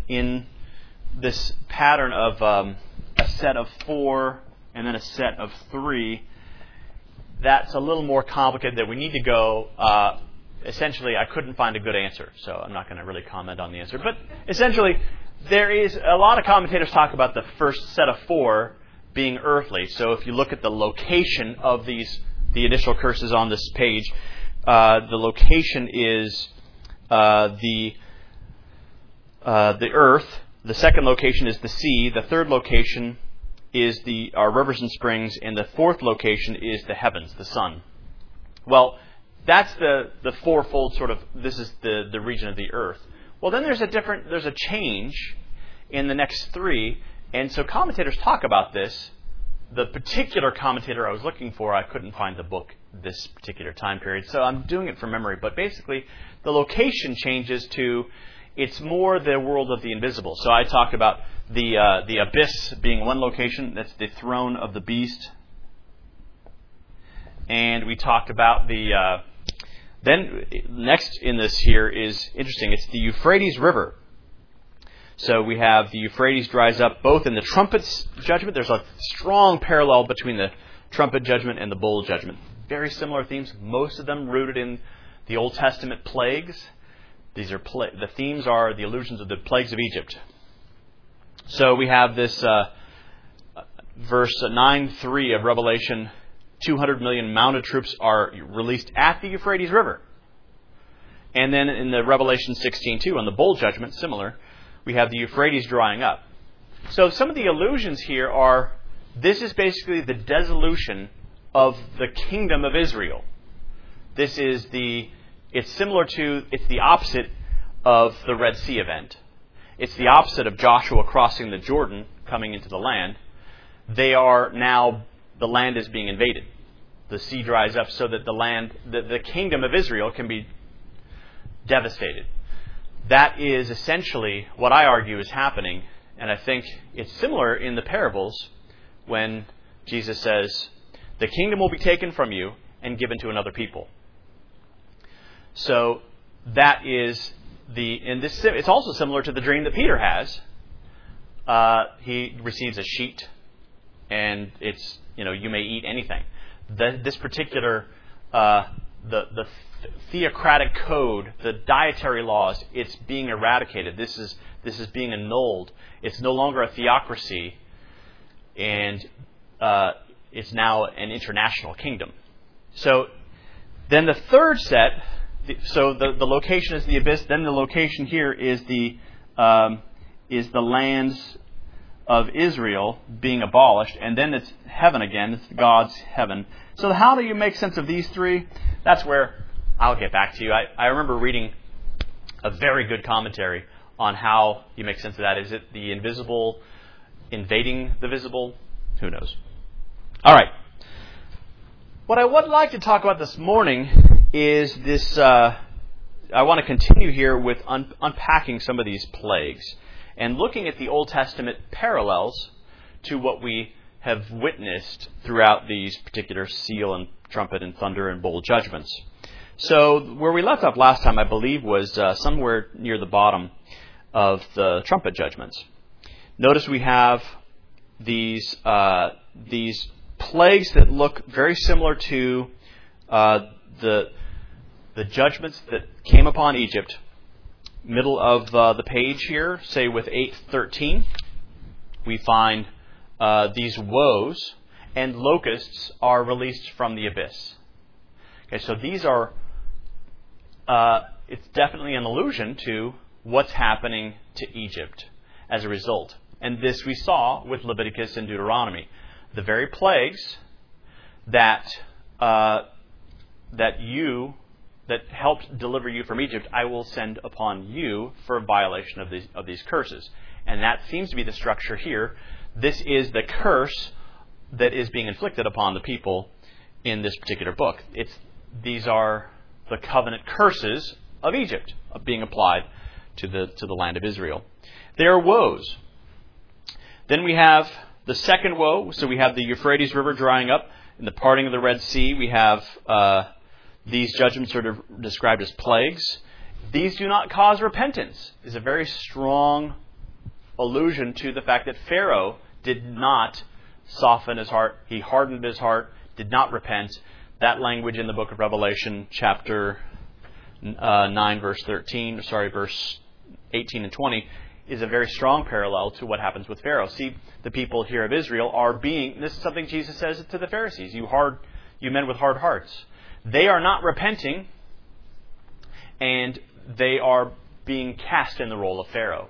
in this pattern of a set of 4 and then a set of 3, that's a little more complicated, that we need to go... essentially, I couldn't find a good answer, so I'm not going to really comment on the answer. But essentially, there is a lot of commentators talk about the first set of 4 being earthly. So if you look at the location of the initial curses on this page, the location is the earth. The second location is the sea. The third location is our rivers and springs, and the fourth location is the heavens, the sun. Well, that's the fourfold sort of. This is the region of the earth. Well, then there's a change in the next 3, and so commentators talk about this. The particular commentator I was looking for, I couldn't find the book this particular time period, so I'm doing it from memory. But basically, the location changes to, it's more the world of the invisible. So I talked about the abyss being one location. That's the throne of the beast. And we talked about then next in this here is interesting. It's the Euphrates River. So we have the Euphrates dries up both in the trumpet's judgment. There's a strong parallel between the trumpet judgment and the bowl judgment. Very similar themes, most of them rooted in the Old Testament plagues. These are the themes are the allusions of the plagues of Egypt. So we have this verse 9:3 of Revelation. 200 million mounted troops are released at the Euphrates River. And then in the Revelation 16:2, on the bowl judgment, similar, we have the Euphrates drying up. So some of the allusions here are, this is basically the dissolution of the kingdom of Israel. This is it's the opposite of the Red Sea event. It's the opposite of Joshua crossing the Jordan, coming into the land. They are now, the land is being invaded. The sea dries up so that the kingdom of Israel can be devastated. That is essentially what I argue is happening, and I think it's similar in the parables when Jesus says, the kingdom will be taken from you and given to another people. So that is it's also similar to the dream that Peter has. He receives a sheet, and it's, you may eat anything. This particular, the theocratic code, the dietary laws, it's being eradicated. This is being annulled. It's no longer a theocracy, and it's now an international kingdom. So then the third set, so the location is the abyss. Then the location here is the lands of Israel being abolished, and then it's heaven again. It's God's heaven. So how do you make sense of these 3? That's where I'll get back to you. I remember reading a very good commentary on how you make sense of that. Is it the invisible invading the visible? Who knows? All right. What I would like to talk about this morning is this. I want to continue here with unpacking some of these plagues and looking at the Old Testament parallels to what we have witnessed throughout these particular seal and trumpet and thunder and bowl judgments. So where we left off last time, I believe, was somewhere near the bottom of the trumpet judgments. Notice we have these plagues that look very similar to the judgments that came upon Egypt. Middle of the page here, say with 8:13, we find these woes, and locusts are released from the abyss. Okay, so these are, it's definitely an allusion to what's happening to Egypt as a result. And this we saw with Leviticus and Deuteronomy. The very plagues that helped deliver you from Egypt, I will send upon you for a violation of these curses. And that seems to be the structure here. This is the curse that is being inflicted upon the people in this particular book. These are the covenant curses of Egypt being applied to the land of Israel. They are woes. Then we have the second woe. So we have the Euphrates River drying up and the parting of the Red Sea. We have these judgments are described as plagues. These do not cause repentance is a very strong allusion to the fact that Pharaoh did not soften his heart. He hardened his heart, did not repent. That language in the book of Revelation, chapter 9, verse 18 and 20, is a very strong parallel to what happens with Pharaoh. See, the people here of Israel are being, this is something Jesus says to the Pharisees, you men with hard hearts. They are not repenting, and they are being cast in the role of Pharaoh.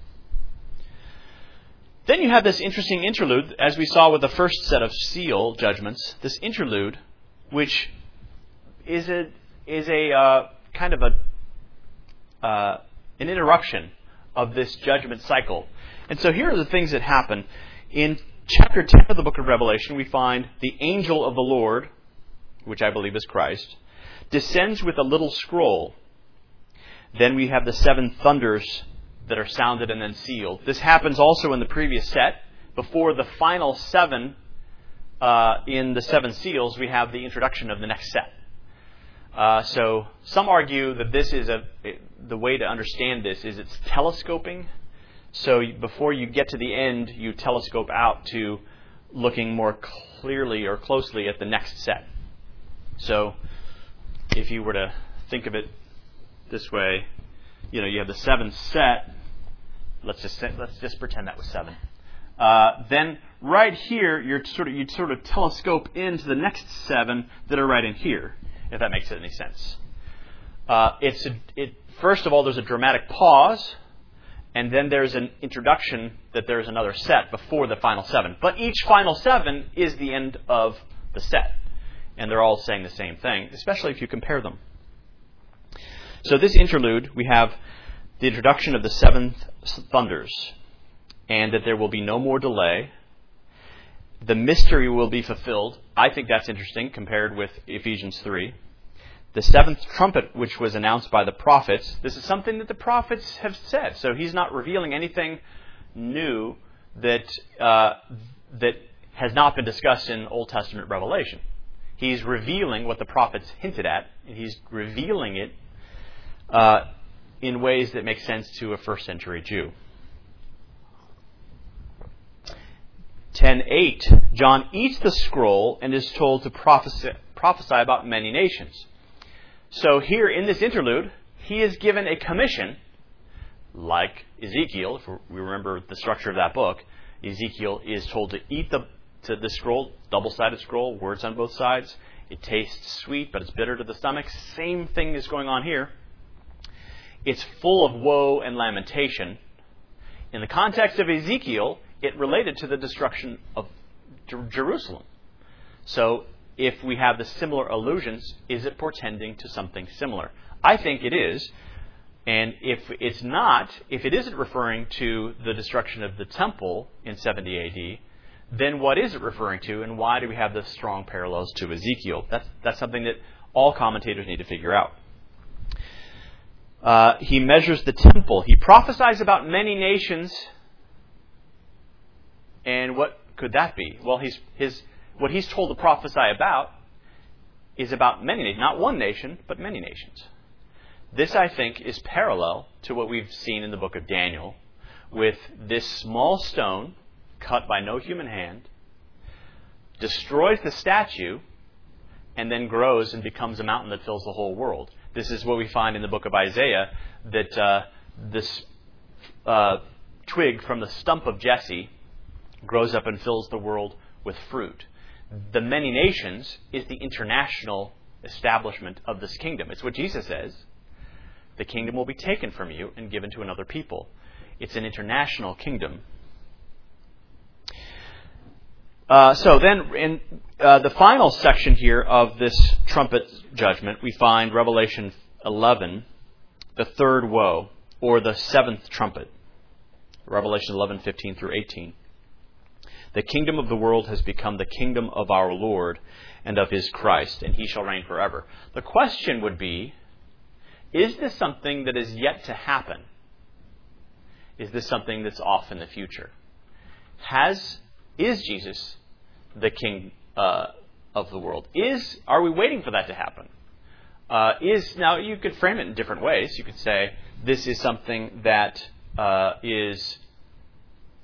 Then you have this interesting interlude, as we saw with the first set of seal judgments, this interlude, which is a kind of an interruption of this judgment cycle. And so here are the things that happen. In chapter 10 of the book of Revelation, we find the angel of the Lord, which I believe is Christ, descends with a little scroll. Then we have the 7 thunders that are sounded and then sealed. This happens also in the previous set. Before the final 7 in the 7 seals, we have the introduction of the next set. So some argue that this is the way to understand this is it's telescoping. So before you get to the end, you telescope out to looking more clearly or closely at the next set. So if you were to think of it this way, you have the 7th set. Let's just pretend that was 7. Then right here, you'd sort of telescope into the next 7 that are right in here, if that makes any sense. First of all, there's a dramatic pause, and then there's an introduction that there's another set before the final 7. But each final 7 is the end of the set, and they're all saying the same thing, especially if you compare them. So this interlude, we have the introduction of the 7th thunders, and that there will be no more delay. The mystery will be fulfilled. I think that's interesting compared with Ephesians 3. The 7th trumpet, which was announced by the prophets, this is something that the prophets have said. So he's not revealing anything new that has not been discussed in Old Testament Revelation. He's revealing what the prophets hinted at, and he's revealing it in ways that make sense to a first century Jew. 10:8, John eats the scroll and is told to prophesy about many nations. So here in this interlude, he is given a commission, like Ezekiel, if we remember the structure of that book. Ezekiel is told to eat the scroll, double-sided scroll, words on both sides. It tastes sweet, but it's bitter to the stomach. Same thing is going on here. It's full of woe and lamentation. In the context of Ezekiel, it related to the destruction of Jerusalem. So if we have the similar allusions, is it portending to something similar? I think it is. And if it's not, if it isn't referring to the destruction of the temple in 70 AD, then what is it referring to, and why do we have the strong parallels to Ezekiel? That's something that all commentators need to figure out. He measures the temple. He prophesies about many nations. And what could that be? Well, what he's told to prophesy about is about many nations. Not one nation, but many nations. This, I think, is parallel to what we've seen in the book of Daniel, with this small stone, cut by no human hand, destroys the statue, and then grows and becomes a mountain that fills the whole world. This is what we find in the book of Isaiah, that this twig from the stump of Jesse grows up and fills the world with fruit. The many nations is the international establishment of this kingdom. It's what Jesus says. The kingdom will be taken from you and given to another people. It's an international kingdom. So then in the final section here of this trumpet judgment, we find Revelation 11, the third woe, or the 7th trumpet. Revelation 11:15 through 18. The kingdom of the world has become the kingdom of our Lord and of his Christ, and he shall reign forever. The question would be, is this something that is yet to happen? Is this something that's off in the future? Is Jesus the king of the world? Are we waiting for that to happen? Now, you could frame it in different ways. You could say this is something that is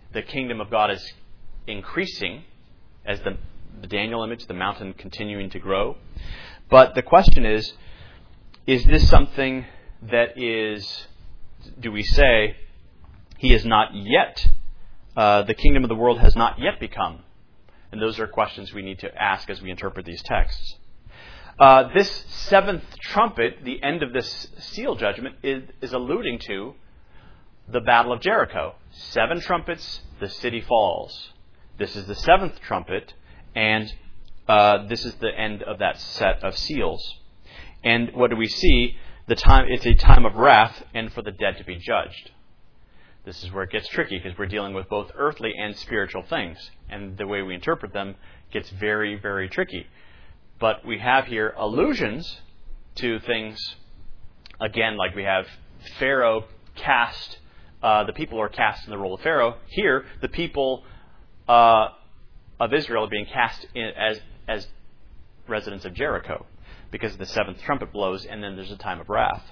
the kingdom of God is increasing as the Daniel image, the mountain continuing to grow. But the question is this something that is, do we say, he is not yet, the kingdom of the world has not yet become? And those are questions we need to ask as we interpret these texts. This seventh trumpet, the end of this seal judgment, is alluding to the Battle of Jericho. 7 trumpets, the city falls. This is the 7th trumpet, and this is the end of that set of seals. And what do we see? It's a time of wrath and for the dead to be judged. This is where it gets tricky because we're dealing with both earthly and spiritual things. And the way we interpret them gets very, very tricky. But we have here allusions to things, again, like we have Pharaoh cast, the people are cast in the role of Pharaoh. Here, the people of Israel are being cast in as residents of Jericho because the 7th trumpet blows, and then there's a time of wrath.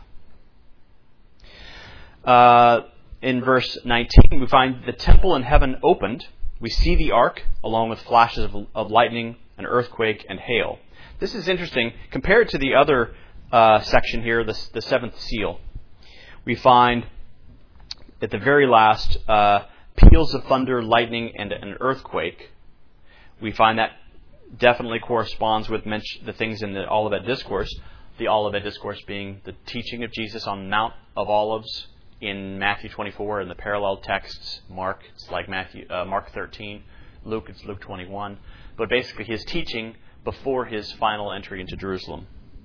In verse 19, we find the temple in heaven opened. We see the ark along with flashes of lightning, an earthquake, and hail. This is interesting. Compared to the other section here, the 7th seal, we find at the very last peals of thunder, lightning, and an earthquake. We find that definitely corresponds with the things in the Olivet Discourse. The Olivet Discourse being the teaching of Jesus on Mount of Olives in Matthew 24, and the parallel texts, Mark, it's like Mark 13, Luke, it's Luke 21. But basically his teaching before his final entry into Jerusalem.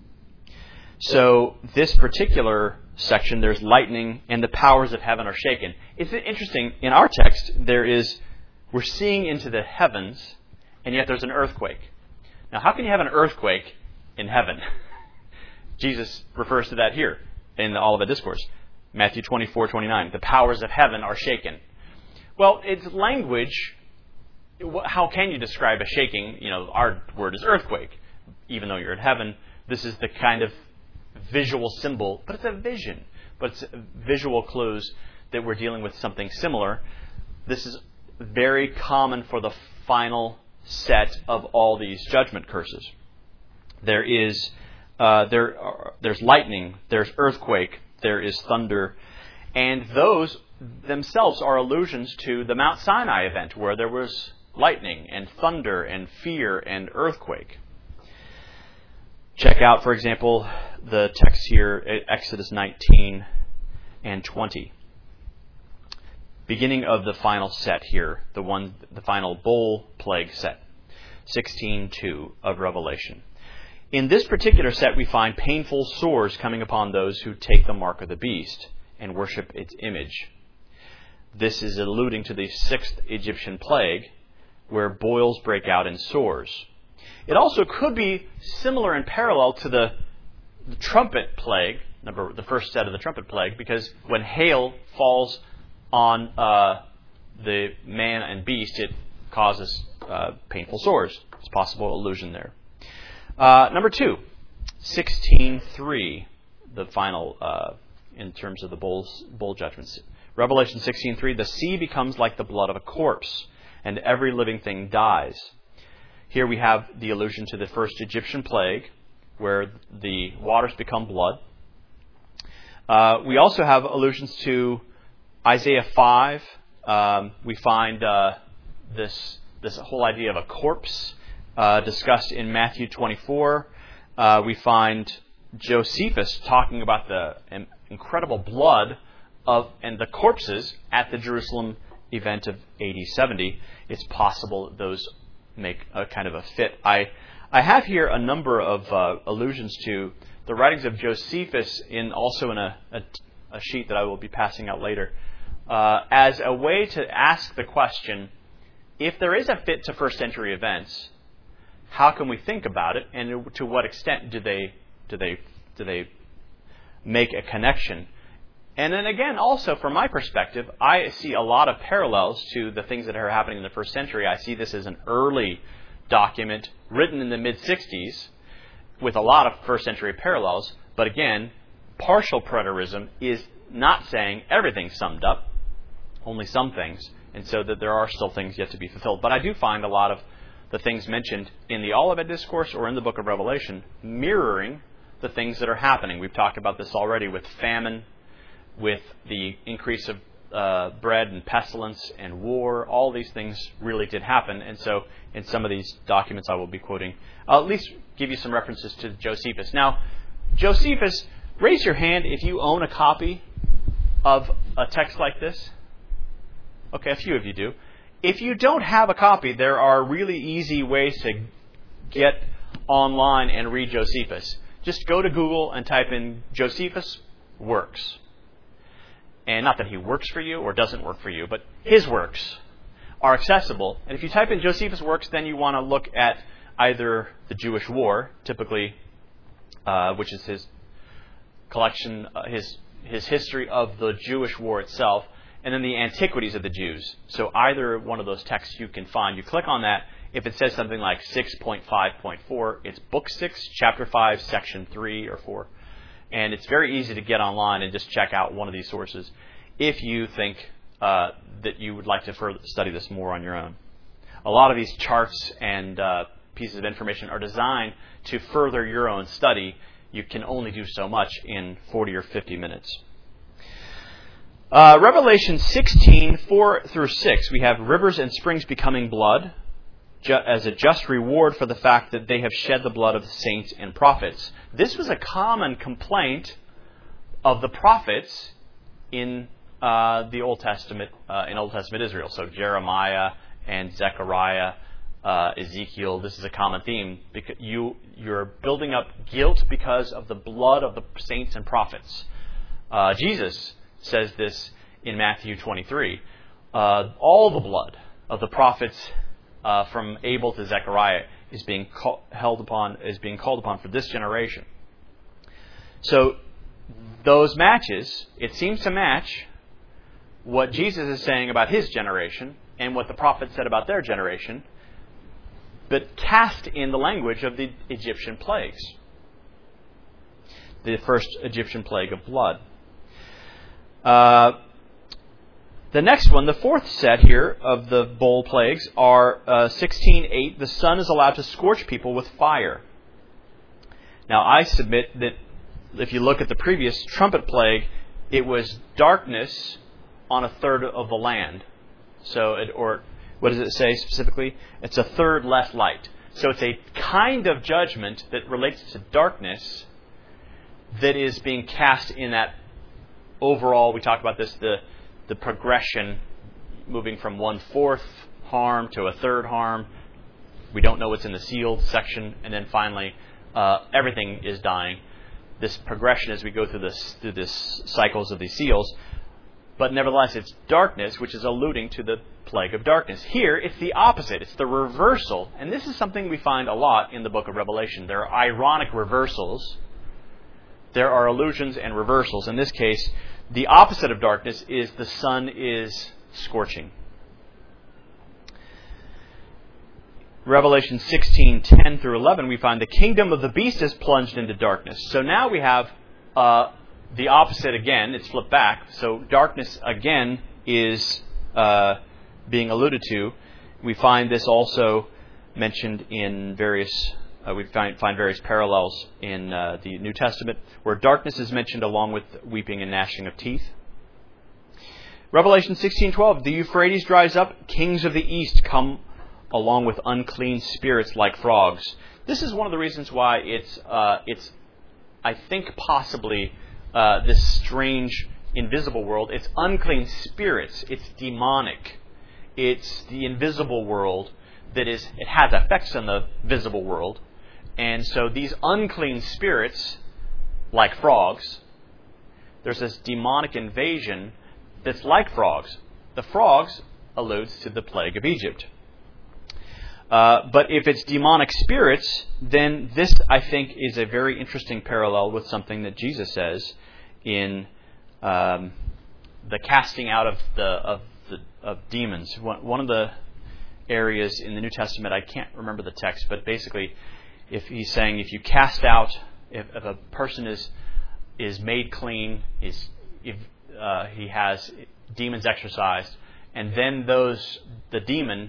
So this particular section, there's lightning and the powers of heaven are shaken. It's interesting, in our text, we're seeing into the heavens, and yet there's an earthquake. Now, how can you have an earthquake in heaven? Jesus refers to that here in the Olivet Discourse. Matthew 24:29. The powers of heaven are shaken. Well, it's language. How can you describe a shaking? Our word is earthquake. Even though you're in heaven, this is the kind of visual symbol, but it's a vision. But it's visual clues that we're dealing with something similar. This is very common for the final set of all these judgment curses. There's lightning, there's earthquake, there is thunder, and those themselves are allusions to the Mount Sinai event where there was lightning and thunder and fear and earthquake. Check out, for example, the text here, Exodus 19 and 20. Beginning of the final set here, the final bowl plague set, 16:2 of Revelation. In this particular set, we find painful sores coming upon those who take the mark of the beast and worship its image. This is alluding to the 6th Egyptian plague, where boils break out in sores. It also could be similar and parallel to the trumpet plague, the first set of the trumpet plague, because when hail falls on the man and beast, it causes painful sores. It's a possible allusion there. Number 2, 16:3, the final in terms of the bowl judgments. Revelation 16:3, the sea becomes like the blood of a corpse, and every living thing dies. Here we have the allusion to the first Egyptian plague, where the waters become blood. We also have allusions to Isaiah 5. We find this whole idea of a corpse discussed in Matthew 24. We find Josephus talking about the incredible blood and the corpses at the Jerusalem event of AD 70. It's possible those make a kind of a fit. I have here a number of allusions to the writings of Josephus also in a sheet that I will be passing out later, as a way to ask the question, if there is a fit to first century events, how can we think about it, and to what extent do they make a connection? And then again, also from my perspective, I see a lot of parallels to the things that are happening in the first century. I see this as an early document written in the mid-60s with a lot of first century parallels. But again, partial preterism is not saying everything's summed up. only some things, and so that there are still things yet to be fulfilled. But I do find a lot of the things mentioned in the Olivet Discourse or in the book of Revelation mirroring the things that are happening. We've talked about this already with famine, with the increase of bread and pestilence and war. All these things really did happen. And so in some of these documents I will be quoting, I'll at least give you some references to Josephus. Now, Josephus, raise your hand if you own a copy of a text like this. Okay, a few of you do. If you don't have a copy, there are really easy ways to get online and read Josephus. Just go to Google and type in Josephus works. And not that he works for you or doesn't work for you, but his works are accessible. And if you type in Josephus works, then you want to look at either the Jewish War, typically, which is his collection, his history of the Jewish War itself, and then the Antiquities of the Jews. So either one of those texts you can find. You click on that. If it says something like 6.5.4, it's Book 6, Chapter 5, Section 3 or 4. And it's very easy to get online and just check out one of these sources if you think that you would like to further study this more on your own. A lot of these charts and pieces of information are designed to further your own study. You can only do so much in 40 or 50 minutes. Revelation 16, 4 through 6, we have rivers and springs becoming blood as a just reward for the fact that they have shed the blood of the saints and prophets. This was a common complaint of the prophets in the Old Testament, in Old Testament Israel. So Jeremiah and Zechariah, Ezekiel, this is a common theme. Because you're building up guilt because of the blood of the saints and prophets. Jesus says this in Matthew 23. All the blood of the prophets from Abel to Zechariah is being called upon for this generation. So those matches, it seems to match what Jesus is saying about his generation and what the prophets said about their generation, but cast in the language of the Egyptian plagues. The first Egyptian plague of blood. The next one, the fourth set here of the bowl plagues, are 16:8. The sun is allowed to scorch people with fire. Now, I submit that if you look at the previous trumpet plague, it was darkness on a third of the land. So, or what does it say specifically? It's a third less light. So it's a kind of judgment that relates to darkness that is being cast in that overall. We talked about this, the progression moving from 1/4 harm to a third harm. We don't know what's in the sealed section, and then finally everything is dying. This progression as we go through this cycles of these seals, but nevertheless it's darkness, which is alluding to the plague of darkness. Here it's the opposite; it's the reversal, and this is something we find a lot in the book of Revelation. There are ironic reversals. There are allusions and reversals. In this case, the opposite of darkness is the sun is scorching. Revelation 16:10 through 11, we find the kingdom of the beast is plunged into darkness. So now we have the opposite again. It's flipped back. So darkness again is being alluded to. We find this also mentioned in various... we find various parallels in the New Testament where darkness is mentioned along with weeping and gnashing of teeth. Revelation 16:12, the Euphrates dries up, kings of the east come along with unclean spirits like frogs. This is one of the reasons why it's I think possibly this strange invisible world. It's unclean spirits. It's demonic. It's the invisible world that is. It has effects on the visible world. And so these unclean spirits, like frogs, there's this demonic invasion that's like frogs. The frogs alludes to the plague of Egypt. But if it's demonic spirits, then this, I think, is a very interesting parallel with something that Jesus says in the casting out of demons. One of the areas in the New Testament, I can't remember the text, but basically, if he's saying if you cast out, if a person is made clean, if he has demons exorcised, and then the demon,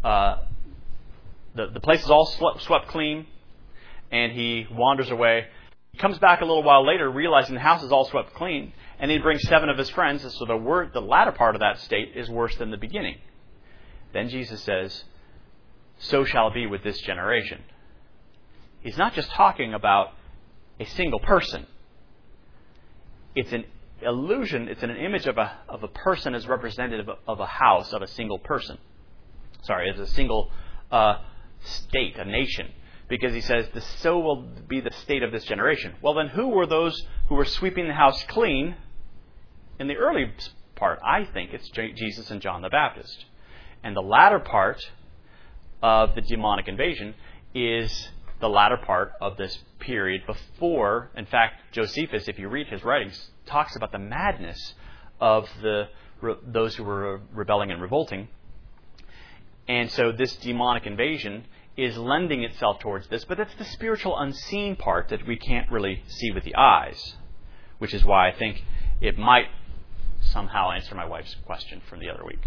the place is all swept clean, and he wanders away. He comes back a little while later, realizing the house is all swept clean, and he brings 7 of his friends, and so the latter part of that state is worse than the beginning. Then Jesus says, so shall it be with this generation. He's not just talking about a single person. It's an illusion, it's an image of a person as representative of a house, of a single person. Sorry, as a single state, a nation. Because he says, so will be the state of this generation. Well, then who were those who were sweeping the house clean in the early part? I think it's Jesus and John the Baptist. And the latter part of the demonic invasion is the latter part of this period before, in fact, Josephus, if you read his writings, talks about the madness of those who were rebelling and revolting. And so this demonic invasion is lending itself towards this, but it's the spiritual unseen part that we can't really see with the eyes, which is why I think it might somehow answer my wife's question from the other week.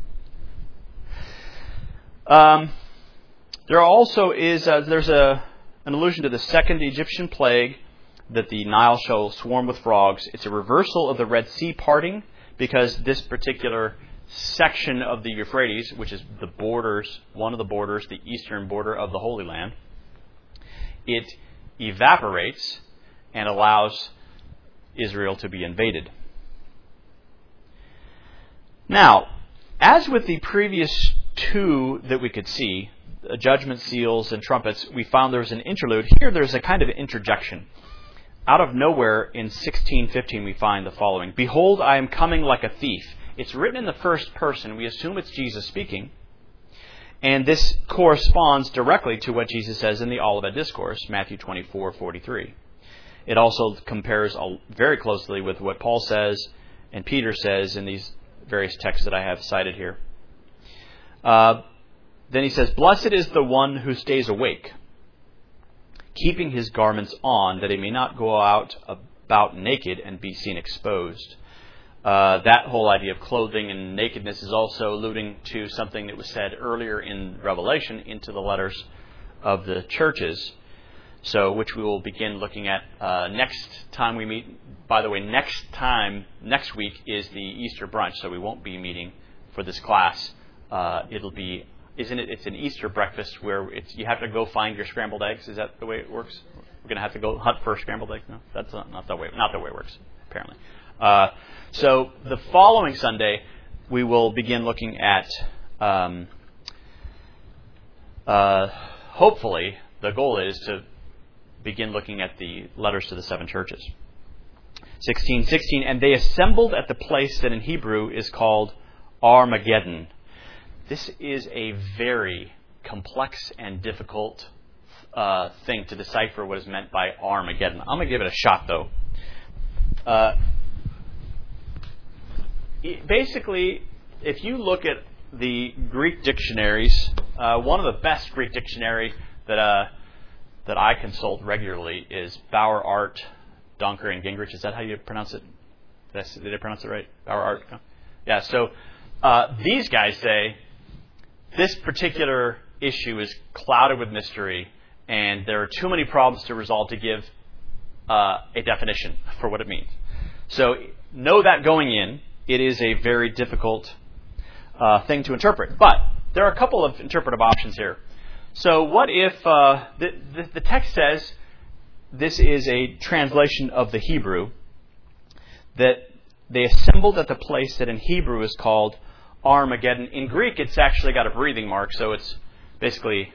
There also is there's an allusion to the second Egyptian plague, that the Nile shall swarm with frogs. It's a reversal of the Red Sea parting, because this particular section of the Euphrates, which is the borders, one of the borders, the eastern border of the Holy Land, it evaporates and allows Israel to be invaded. Now, as with the previous 2 that we could see, judgment seals and trumpets, we found there was an interlude. Here there's a kind of interjection. Out of nowhere in 16:15 we find the following. Behold, I am coming like a thief. It's written in the first person. We assume it's Jesus speaking. And this corresponds directly to what Jesus says in the Olivet Discourse, Matthew 24:43. It also compares very closely with what Paul says and Peter says in these various texts that I have cited here. Then he says, blessed is the one who stays awake, keeping his garments on, that he may not go out about naked and be seen exposed. That whole idea of clothing and nakedness is also alluding to something that was said earlier in Revelation into the letters of the churches, so which we will begin looking at next time we meet. By the way, next week is the Easter brunch, so we won't be meeting for this class. It'll be, isn't it? It's an Easter breakfast where you have to go find your scrambled eggs. Is that the way it works? We're going to have to go hunt for scrambled eggs? No, that's not the way it works, apparently. So the following Sunday, we will begin looking at, hopefully, the goal is to begin looking at the letters to the 7 churches. 16:16, and they assembled at the place that in Hebrew is called Armageddon. This is a very complex and difficult thing to decipher what is meant by Armageddon. I'm going to give it a shot, though. Basically, if you look at the Greek dictionaries, one of the best Greek dictionary that I consult regularly is Bauer, Art, Donker, and Gingrich. Is that how you pronounce it? Did I pronounce it right? Bauer, Art? No? Yeah, so these guys say this particular issue is clouded with mystery, and there are too many problems to resolve to give a definition for what it means. So know that going in, it is a very difficult thing to interpret. But there are a couple of interpretive options here. So what if the text says this is a translation of the Hebrew, that they assembled at the place that in Hebrew is called Armageddon. In Greek, it's actually got a breathing mark, so it's basically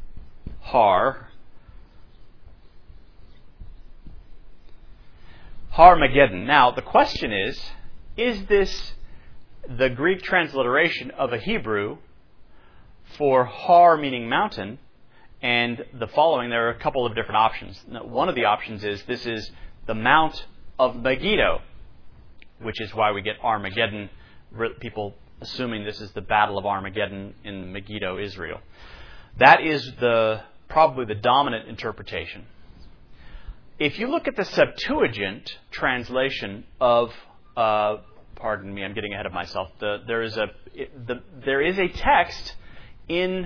Harmageddon. Now, the question is this the Greek transliteration of a Hebrew for Har meaning mountain? And the following, there are a couple of different options. Now, one of the options is this is the Mount of Megiddo, which is why we get Armageddon, people assuming this is the Battle of Armageddon in Megiddo, Israel. That is probably the dominant interpretation. If you look at the Septuagint translation of pardon me, I'm getting ahead of myself. There is a text in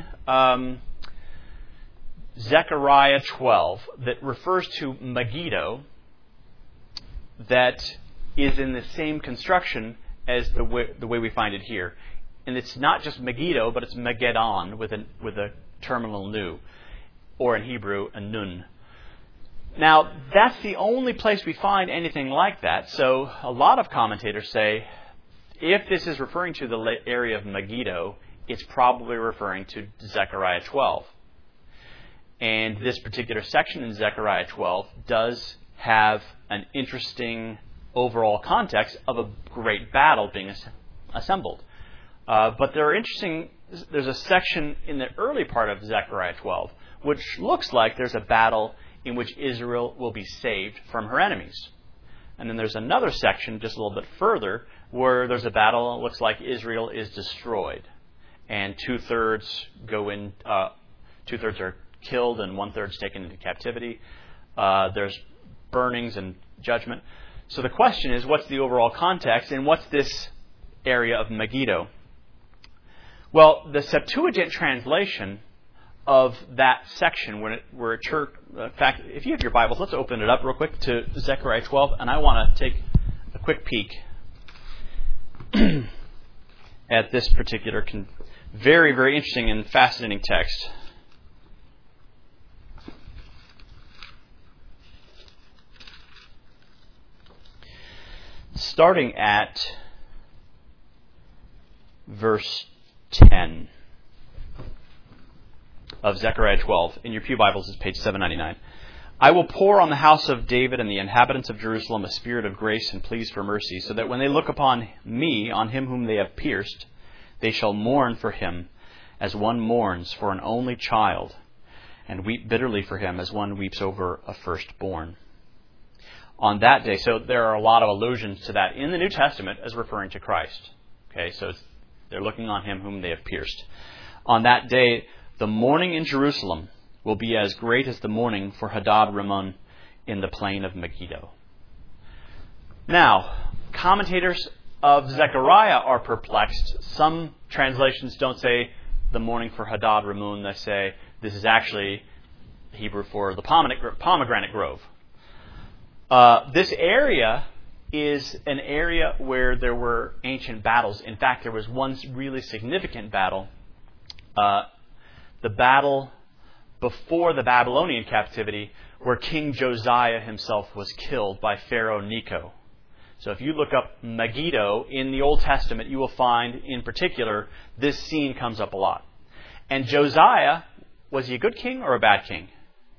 Zechariah 12 that refers to Megiddo that is in the same construction as the way we find it here. And it's not just Megiddo, but it's Megiddon with a terminal nu, or in Hebrew, a nun. Now, that's the only place we find anything like that. So a lot of commentators say, if this is referring to the area of Megiddo, it's probably referring to Zechariah 12. And this particular section in Zechariah 12 does have an interesting overall context of a great battle being assembled. But there's a section in the early part of Zechariah 12 which looks like there's a battle in which Israel will be saved from her enemies. And then there's another section just a little bit further where there's a battle and it looks like Israel is destroyed. And 2/3 go in, 2/3 are killed and 1/3 is taken into captivity. There's burnings and judgment. So the question is, what's the overall context and what's this area of Megiddo? Well, the Septuagint translation of that section, in fact, if you have your Bibles, let's open it up real quick to Zechariah 12, and I want to take a quick peek at this particular very, very interesting and fascinating text. Starting at verse 10 of Zechariah 12. In your pew Bibles, it's page 799. I will pour on the house of David and the inhabitants of Jerusalem a spirit of grace and pleas for mercy, so that when they look upon me, on him whom they have pierced, they shall mourn for him as one mourns for an only child, and weep bitterly for him as one weeps over a firstborn. On that day, so there are a lot of allusions to that in the New Testament as referring to Christ. Okay, so they're looking on him whom they have pierced. On that day, the mourning in Jerusalem will be as great as the mourning for Hadad Rimmon in the plain of Megiddo. Now, commentators of Zechariah are perplexed. Some translations don't say the mourning for Hadad Rimmon. They say this is actually Hebrew for the pomegranate grove. This area is an area where there were ancient battles. In fact, there was one really significant battle. The battle before the Babylonian captivity, where King Josiah himself was killed by Pharaoh Necho. So if you look up Megiddo in the Old Testament, you will find, in particular, this scene comes up a lot. And Josiah, was he a good king or a bad king?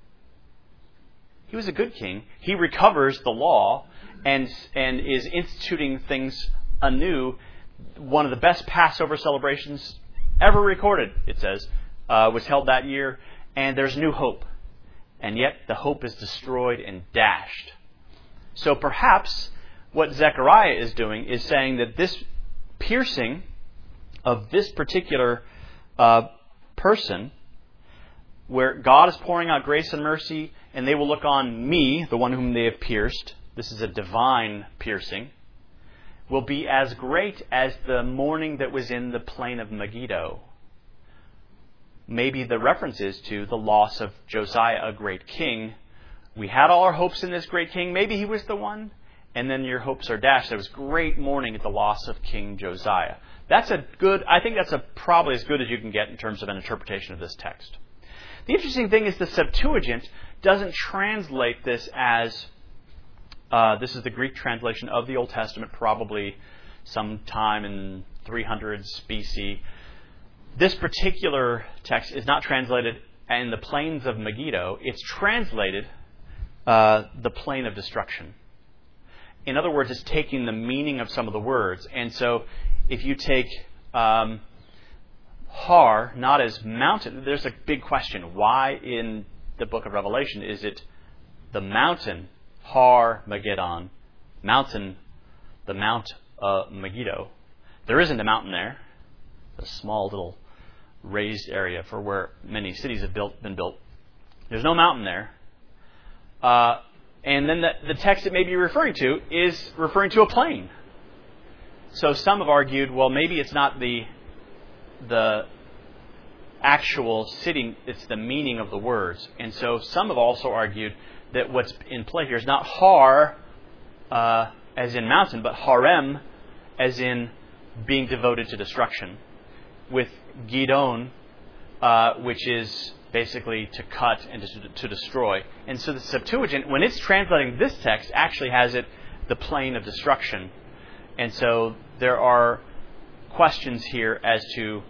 He was a good king. He recovers the law and is instituting things anew. One of the best Passover celebrations ever recorded, it says, was held that year. And there's new hope. And yet the hope is destroyed and dashed. So perhaps what Zechariah is doing is saying that this piercing of this particular person, where God is pouring out grace and mercy, and they will look on me, the one whom they have pierced, this is a divine piercing, will be as great as the mourning that was in the plain of Megiddo. Maybe the reference is to the loss of Josiah, a great king. We had all our hopes in this great king. Maybe he was the one. And then your hopes are dashed. There was great mourning at the loss of King Josiah. I think that's probably as good as you can get in terms of an interpretation of this text. The interesting thing is the Septuagint doesn't translate this as, this is the Greek translation of the Old Testament, probably sometime in 300s BC. This particular text is not translated in the plains of Megiddo. It's translated the plain of destruction. In other words, it's taking the meaning of some of the words. And so if you take Har, not as mountain, there's a big question. Why in the book of Revelation is it the mountain, Har Megiddon, mountain, the Mount Megiddo? There isn't a mountain there. A small little raised area for where many cities have been built. There's no mountain there. And then the text it may be referring to is referring to a plain. So some have argued, well, maybe it's not the actual sitting, it's the meaning of the words. And so some have also argued that what's in play here is not har as in mountain, but harem as in being devoted to destruction, with Gidon, which is basically to cut and to destroy. And so the Septuagint, when it's translating this text, actually has it the plain of destruction. And so there are questions here as to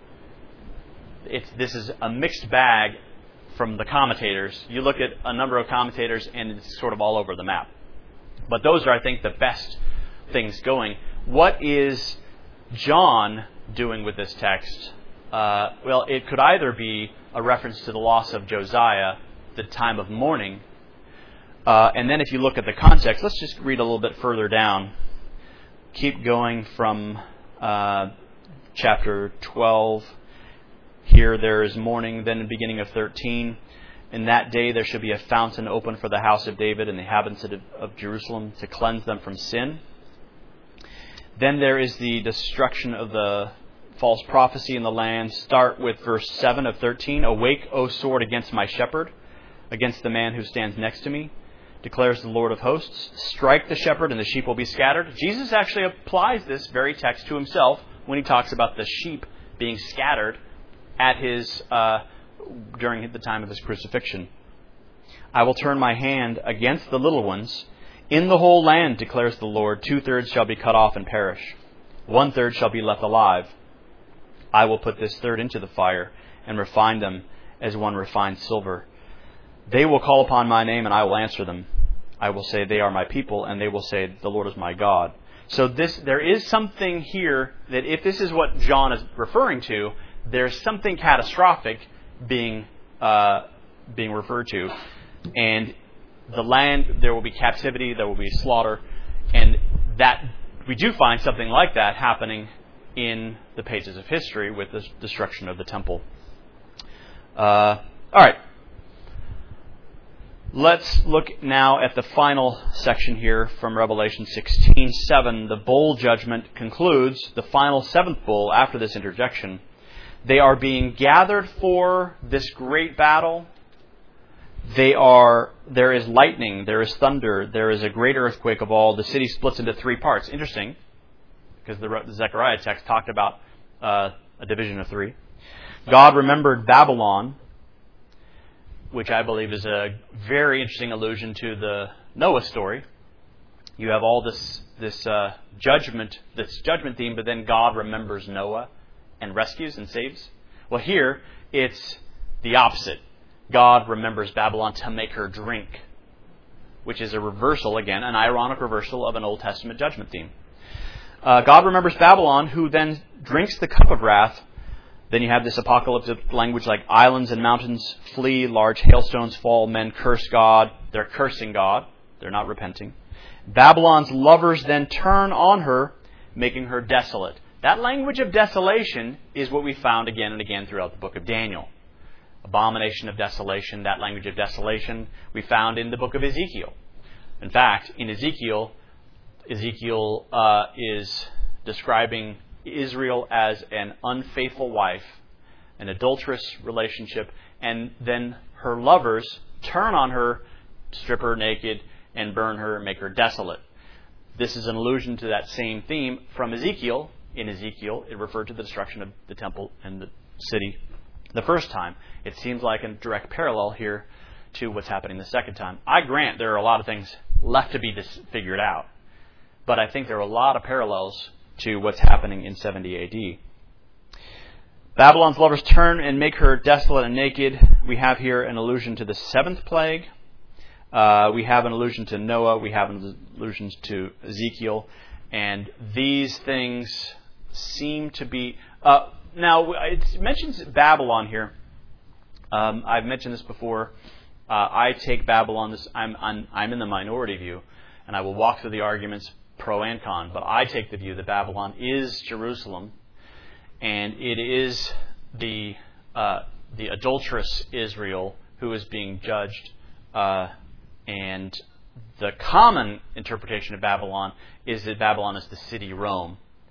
this is a mixed bag from the commentators. You look at a number of commentators and it's sort of all over the map. But those are, I think, the best things going. What is John doing with this text? Well, it could either be a reference to the loss of Josiah, the time of mourning. And then if you look at the context, let's just read a little bit further down. Keep going from chapter 12. Here there is mourning, then in the beginning of 13. In that day there shall be a fountain open for the house of David and the inhabitants of Jerusalem to cleanse them from sin. Then there is the destruction of the false prophecy in the land. Start with verse 7 of 13. Awake, O sword, against my shepherd, against the man who stands next to me, declares the Lord of hosts. Strike the shepherd and the sheep will be scattered. Jesus actually applies this very text to himself when he talks about the sheep being scattered at his during the time of his crucifixion. I will turn my hand against the little ones. In the whole land, declares the Lord, 2/3 shall be cut off and perish. 1/3 shall be left alive. I will put this third into the fire and refine them as one refines silver. They will call upon my name and I will answer them. I will say they are my people and they will say the Lord is my God. So there is something here that if this is what John is referring to, there's something catastrophic being referred to. And the land, there will be captivity, there will be slaughter, and that we do find something like that happening in the pages of history with the destruction of the temple. All right. Let's look now at the final section here from Revelation 16:7. The bowl judgment concludes, the final seventh bowl after this interjection. They are being gathered for this great battle. There is lightning, there is thunder, there is a great earthquake of all. The city splits into three parts. Interesting, because the Zechariah text talked about a division of three. God remembered Babylon, which I believe is a very interesting allusion to the Noah story. You have all this judgment theme, but then God remembers Noah and rescues and saves. Well, here it's the opposite. God remembers Babylon to make her drink, which is a reversal, again, an ironic reversal of an Old Testament judgment theme. God remembers Babylon, who then drinks the cup of wrath. Then you have this apocalyptic language like islands and mountains flee, large hailstones fall, men curse God. They're cursing God. They're not repenting. Babylon's lovers then turn on her, making her desolate. That language of desolation is what we found again and again throughout the book of Daniel. Abomination of desolation, that language of desolation we found in the book of Ezekiel. In fact, in Ezekiel is describing Israel as an unfaithful wife, an adulterous relationship, and then her lovers turn on her, strip her naked, and burn her, make her desolate. This is an allusion to that same theme from Ezekiel. In Ezekiel, it referred to the destruction of the temple and the city the first time. It seems like a direct parallel here to what's happening the second time. I grant there are a lot of things left to be figured out, but I think there are a lot of parallels to what's happening in 70 A.D. Babylon's lovers turn and make her desolate and naked. We have here an allusion to the seventh plague. We have an allusion to Noah. We have allusions to Ezekiel. And these things seem to be... now, it mentions Babylon here. I've mentioned this before. I take Babylon... I'm in the minority view, and I will walk through the arguments pro and con, but I take the view that Babylon is Jerusalem, and it is the adulterous Israel who is being judged, and the common interpretation of Babylon is that Babylon is the city Rome,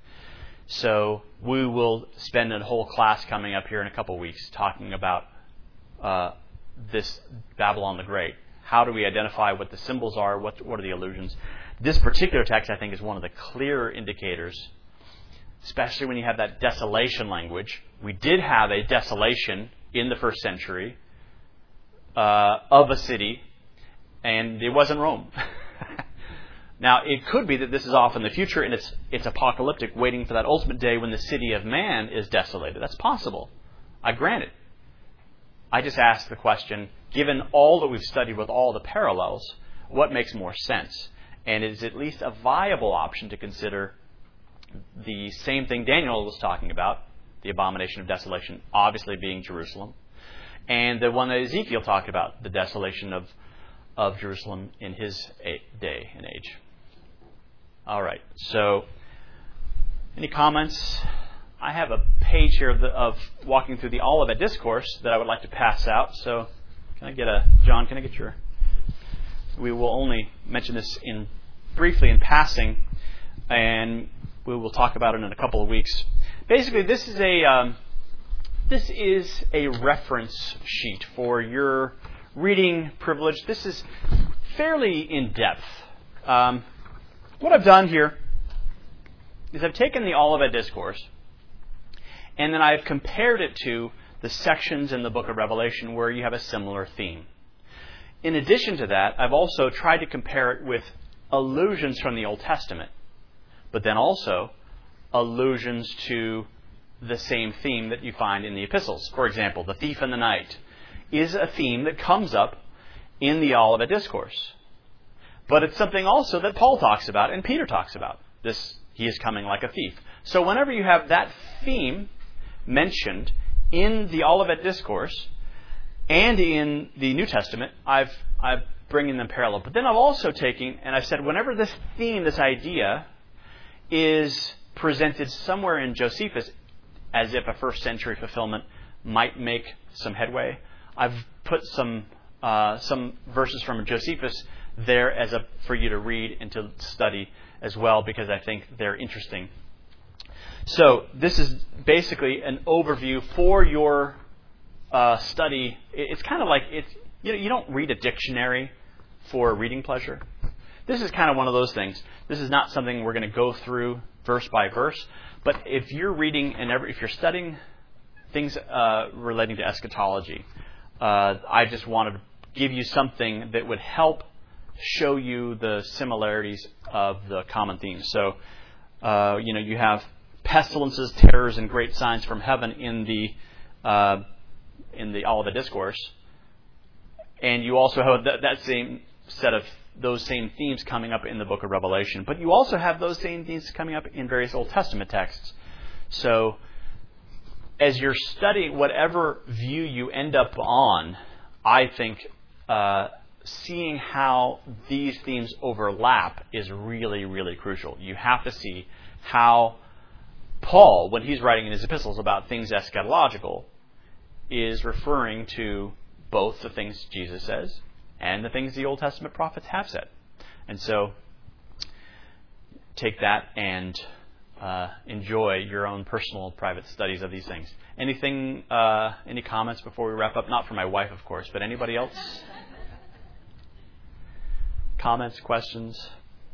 So we will spend a whole class coming up here in a couple weeks talking about this Babylon the Great. How do we identify what the symbols are? What are the allusions? This particular text, I think, is one of the clearer indicators, especially when you have that desolation language. We did have a desolation in the first century of a city, and it wasn't Rome. Now, it could be that this is off in the future, and it's apocalyptic, waiting for that ultimate day when the city of man is desolated. That's possible. I grant it. I just ask the question, given all that we've studied with all the parallels, what makes more sense? And is at least a viable option to consider the same thing Daniel was talking about, the abomination of desolation, obviously being Jerusalem, and the one that Ezekiel talked about, the desolation of Jerusalem in his day and age. All right, so any comments? I have a page here of walking through the Olivet Discourse that I would like to pass out. So John, can I get your... We will only mention this briefly in passing, and we will talk about it in a couple of weeks. Basically, this is a reference sheet for your reading privilege. This is fairly in-depth. What I've done here is I've taken the Olivet Discourse, and then I've compared it to the sections in the book of Revelation where you have a similar theme. In addition to that, I've also tried to compare it with allusions from the Old Testament, but then also allusions to the same theme that you find in the epistles. For example, the thief in the night is a theme that comes up in the Olivet Discourse. But it's something also that Paul talks about and Peter talks about. He is coming like a thief. So whenever you have that theme mentioned in the Olivet Discourse and in the New Testament, I've bringing them parallel. But then I've also taken, and I've said, whenever this theme, this idea, is presented somewhere in Josephus as if a first century fulfillment might make some headway, I've put some verses from Josephus there for you to read and to study as well, because I think they're interesting. So this is basically an overview for your study. It's kind of like you don't read a dictionary for reading pleasure. This is kind of one of those things. This is not something we're going to go through verse by verse. But if you're reading and if you're studying things relating to eschatology, I just wanted to give you something that would help show you the similarities of the common themes. So, you have pestilences, terrors, and great signs from heaven in the Olivet Discourse, and you also have that same set of those same themes coming up in the book of Revelation. But you also have those same themes coming up in various Old Testament texts. So, as you're studying whatever view you end up on, I think seeing how these themes overlap is really, really crucial. You have to see how Paul, when he's writing in his epistles about things eschatological, is referring to both the things Jesus says and the things the Old Testament prophets have said. And so take that and enjoy your own personal private studies of these things. Any comments before we wrap up? Not for my wife, of course, but anybody else? Comments, questions?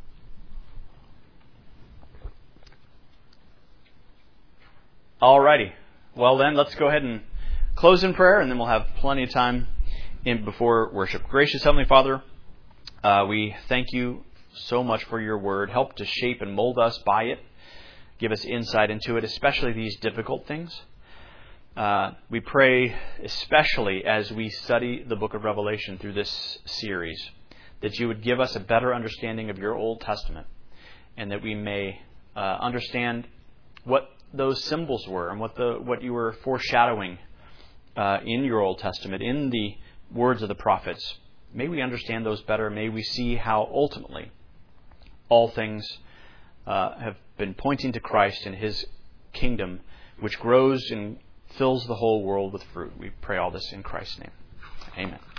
Alrighty. Well then, let's go ahead and close in prayer, and then we'll have plenty of time before worship. Gracious Heavenly Father, we thank you so much for your word. Help to shape and mold us by it. Give us insight into it, especially these difficult things. We pray, especially as we study the book of Revelation through this series, that you would give us a better understanding of your Old Testament, and that we may understand what those symbols were and what you were foreshadowing in your Old Testament, in the words of the prophets. May we understand those better. May we see how ultimately all things have been pointing to Christ and his kingdom, which grows and fills the whole world with fruit. We pray all this in Christ's name. Amen.